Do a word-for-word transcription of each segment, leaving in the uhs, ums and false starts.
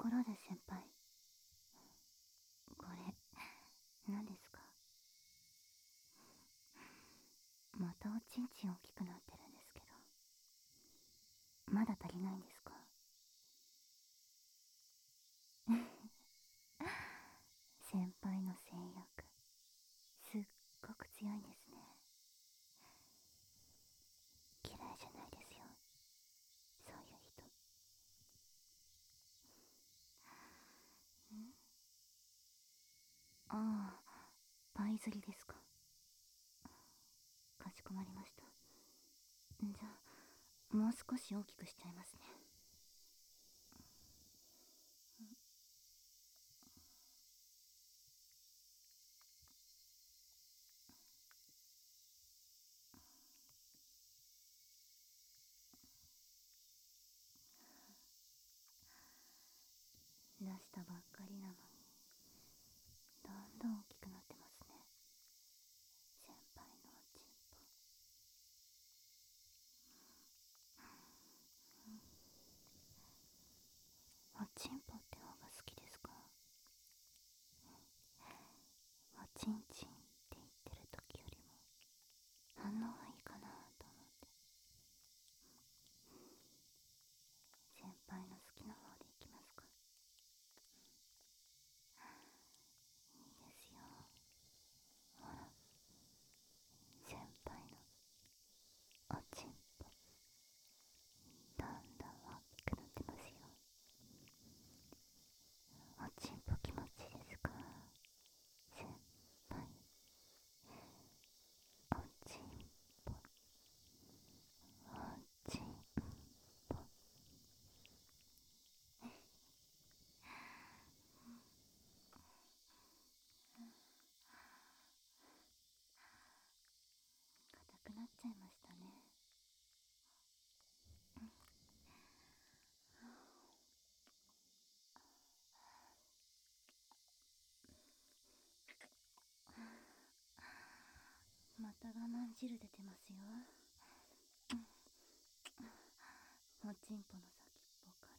ころで先輩、これ何ですか？またおちんちん大きくなってるんですけど、まだ足りないんですか？先輩の性欲すっごく強いんですね。嫌いじゃないですよ、そういう人。んああ、パイ釣りですか。かしこまりました。じゃあもう少し大きくしちゃいますね。出したばっかりなのにどんどん大きくなってますね、先輩のおちんぽ。おちんぽって方が好きですか？おちんちんって言ってる時よりも反応がいいかなと思って。先輩の好きな方でいきますか？いいですよ。ほら、先輩のおちんぽだんだん大きくなってますよ。おちんぽ気持ちいいですか？先輩、おちんぽ、おちんぽ。硬くなっちゃいましたね。また我慢汁出てますよ。おちんぽの先っぽから。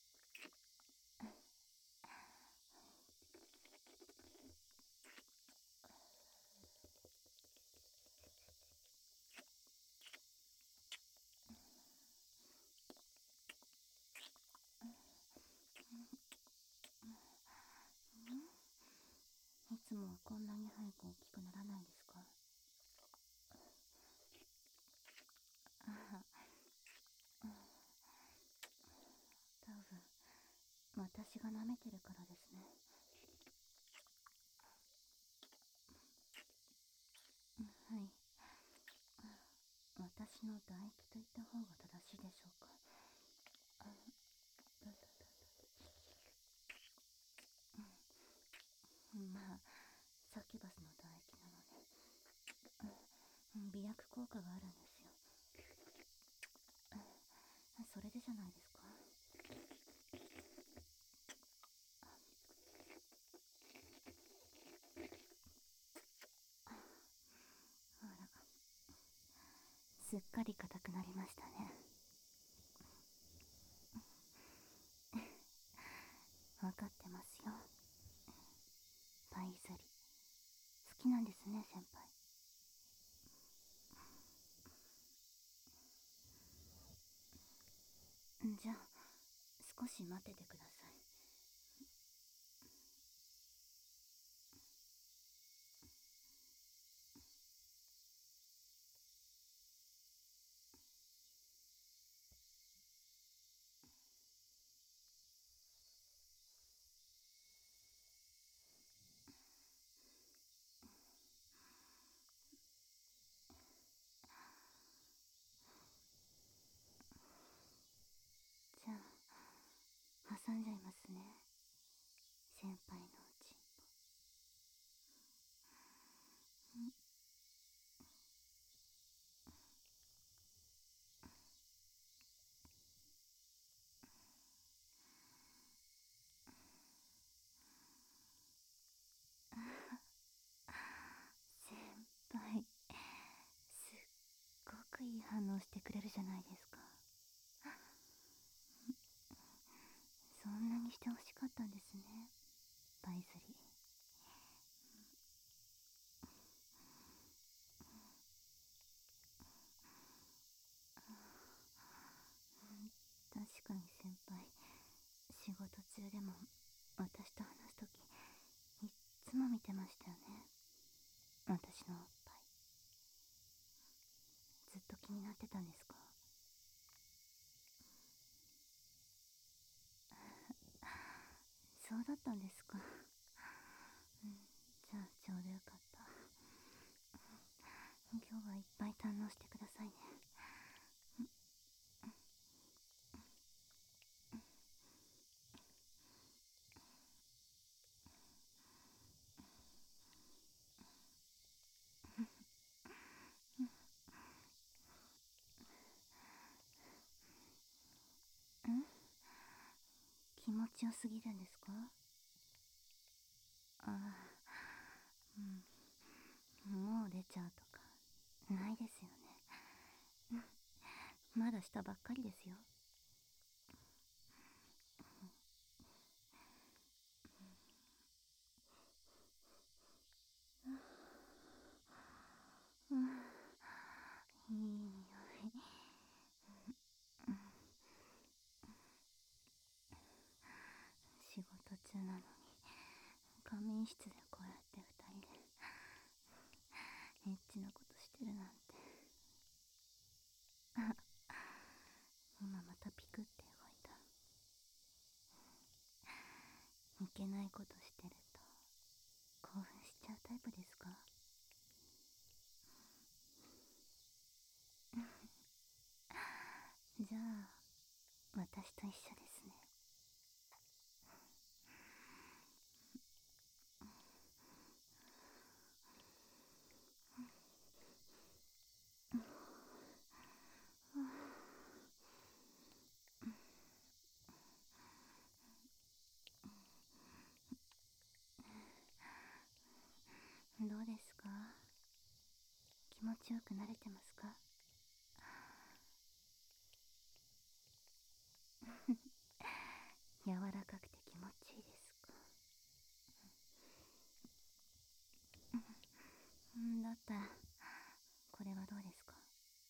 いつもはこんなに早く大きくならないんですか？ああ、多分私が舐めてるからですね。はい、私の唾液と言った方が正しいでしょうか。あ、だだだ、まあサキュバスの唾液なので、美薬効果があるんですよ。それでじゃないですか？ほら、すっかり硬くなりましたね。分かってますよ。パイ釣り好きなんですね、先輩。じゃあ少し待っててください。じゃあ挟んじゃいますね、先輩のうちんぽ。先輩、すっごくいい反応してくれるじゃないですか。そんなにしてほかに先輩、仕事中でも私と話すときいっつも見てましたよね、私のおっぱい。ずっと気になってたんですか？そうだったんですか。うん、じゃあちょうどよかった。今日はいっぱい堪能してくださいね。ん気持ちよすぎるんですか？ああ、うん、もう出ちゃうとかないですよね。まだ下ばっかりですよ。うん、いい匂い。仕事中なのに仮眠室でこうやって二人でエッチなことしてるなんて。今またピクって動いた。いけないことしてると興奮しちゃうタイプですか？じゃあ私と一緒ですね。どうですか？気持ちよくなれてますか？柔らかくて気持ちいいですか？うんだったらこれはどうですか？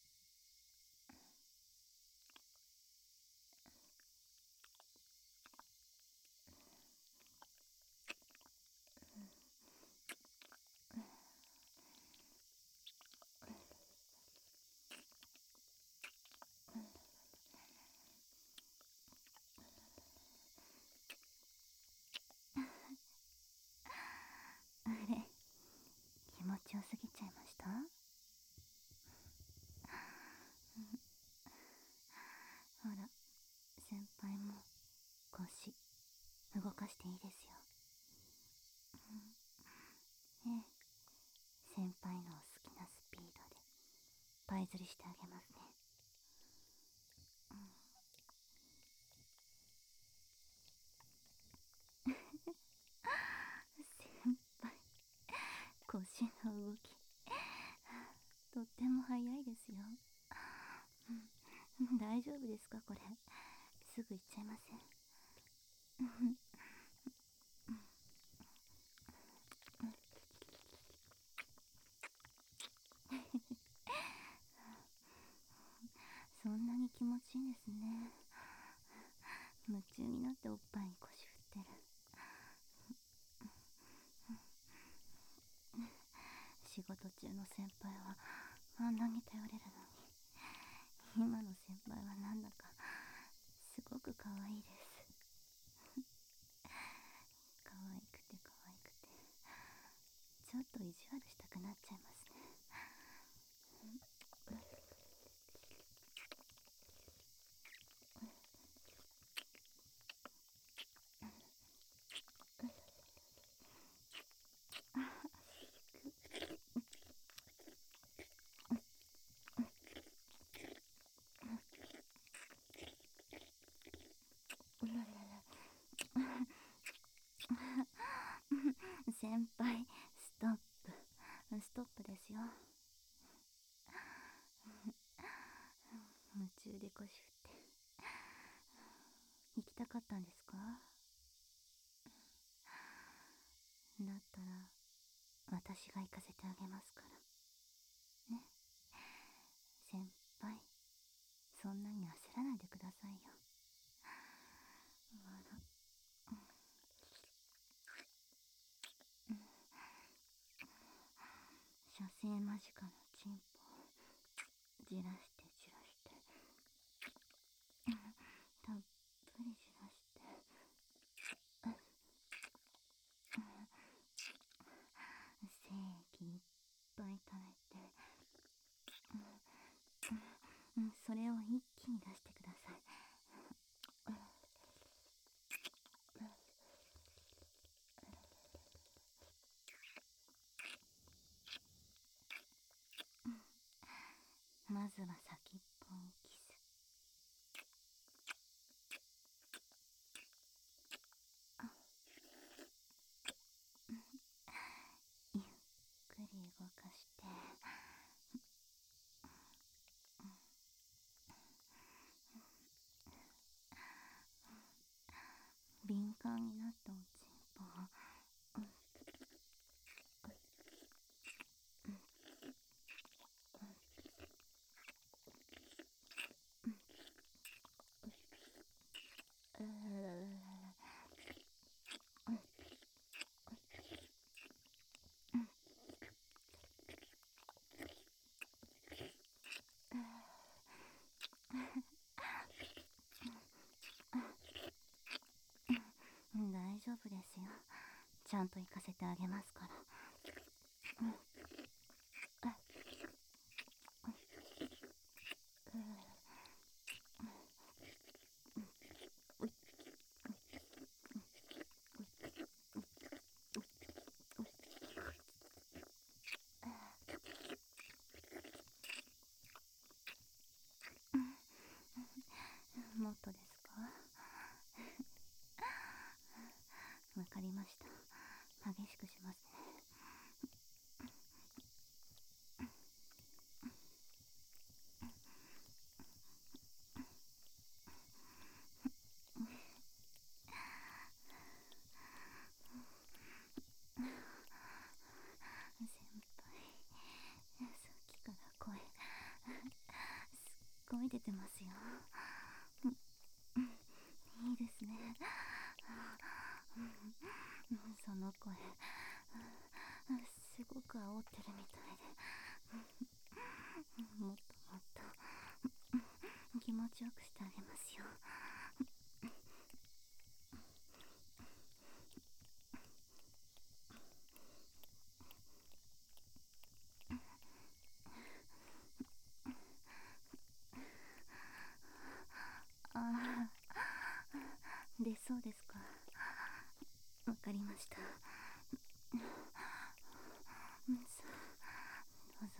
あれ、気持ちよすぎちゃいました？ほら、先輩も腰動かしていいですよ。ええ、先輩のお好きなスピードでパイ釣りしてあげますね。先輩、腰の動きとっても速いですよ。大丈夫ですかこれ？すぐ行っちゃいません？そんなに気持ちいいんですね。夢中になっておっぱいに腰振ってる。仕事中の先輩はあんなに頼れるのに、今の先輩はなんだかすごく可愛いです。可愛くて可愛くてちょっと意地悪したくなっちゃいますね。先輩、ストップストップですよ。夢中で腰振って行きたかったんですか？だったら私が行かせてあげますからね。先輩、そんなに焦らないでくださいよ。 間近のチンポをじらしてじらしてたっぷりじらして精液いっぱい溜めて、それを一気に出してください。まずは先っぽにキス。ゆっくり動かして敏感になったおちんぽを大丈夫ですよ。ちゃんと行かせてあげますから。もっとですか？わかりました。激しくしますね。先輩、さっきから声すっごい出てますよ。いいですね。その声すごく煽ってるみたいで、もっともっと気持ちよくしてあげますよ。ああ、出そうですか。わかりました。さあ、どうぞ。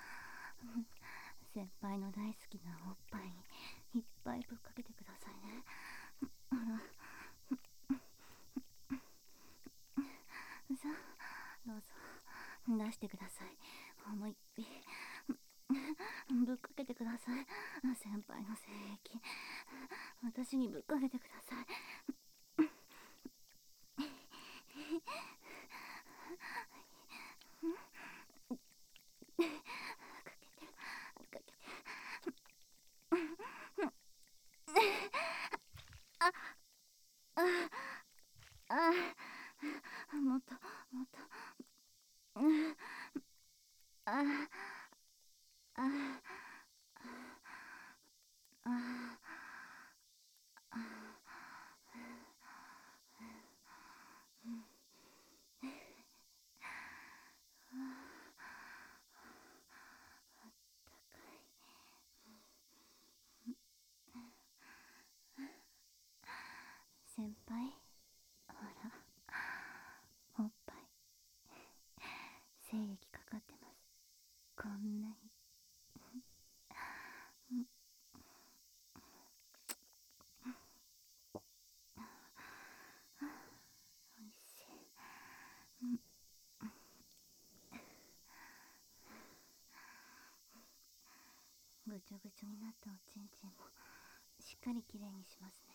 先輩の大好きなおっぱいにいっぱいぶっかけてくださいね。あら、さあ、どうぞ出してください。思いっきりぶっかけてください。先輩の精液私にぶっかけてください。ああ、もっともっと、あああああ先輩、ほら、おっぱい精液かかってます。こんなに。おいしい。ぐちょぐちょになったおちんちんもしっかりきれいにしますね。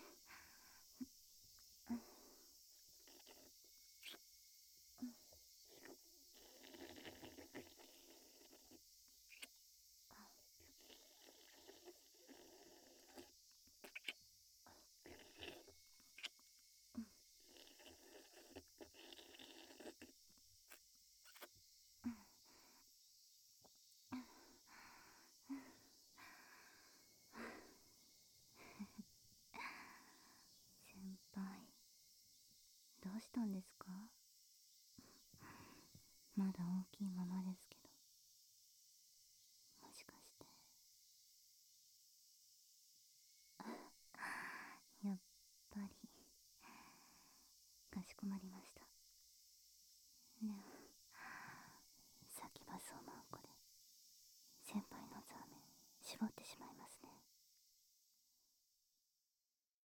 まだ大きいまま